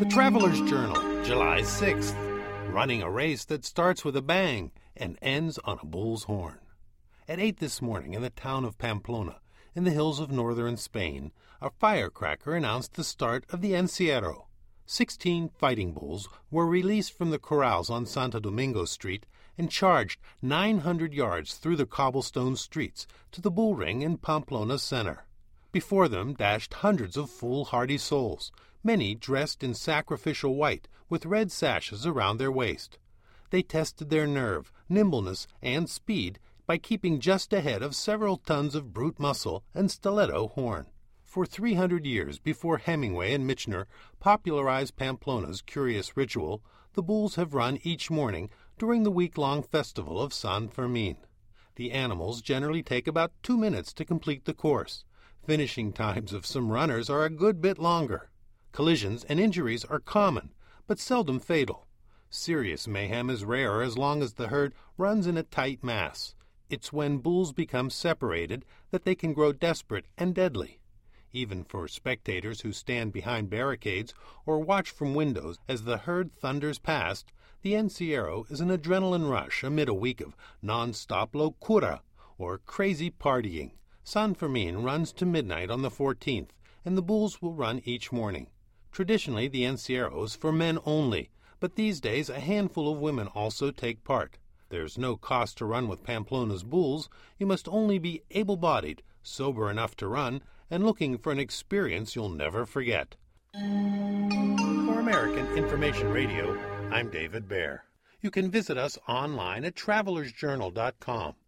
The Traveler's Journal, July 6th. Running a race that starts with a bang and ends on a bull's horn. At 8 this morning in the town of Pamplona, in the hills of northern Spain, a firecracker announced the start of the Encierro. 16 fighting bulls were released from the corrals on Santo Domingo Street and charged 900 yards through the cobblestone streets to the bull ring in Pamplona center. Before them dashed hundreds of foolhardy souls, many dressed in sacrificial white with red sashes around their waist. They tested their nerve, nimbleness, and speed by keeping just ahead of several tons of brute muscle and stiletto horn. For 300 years before Hemingway and Michener popularized Pamplona's curious ritual, the bulls have run each morning during the week-long festival of San Fermin. The animals generally take about 2 minutes to complete the course. Finishing times of some runners are a good bit longer. Collisions and injuries are common, but seldom fatal. Serious mayhem is rare as long as the herd runs in a tight mass. It's when bulls become separated that they can grow desperate and deadly. Even for spectators who stand behind barricades or watch from windows as the herd thunders past, the Encierro is an adrenaline rush amid a week of non-stop locura, or crazy partying. San Fermin runs to midnight on the 14th, and the bulls will run each morning. Traditionally, the Encierro is for men only, but these days a handful of women also take part. There's no cost to run with Pamplona's bulls. You must only be able-bodied, sober enough to run, and looking for an experience you'll never forget. For American Information Radio, I'm David Baer. You can visit us online at travelersjournal.com.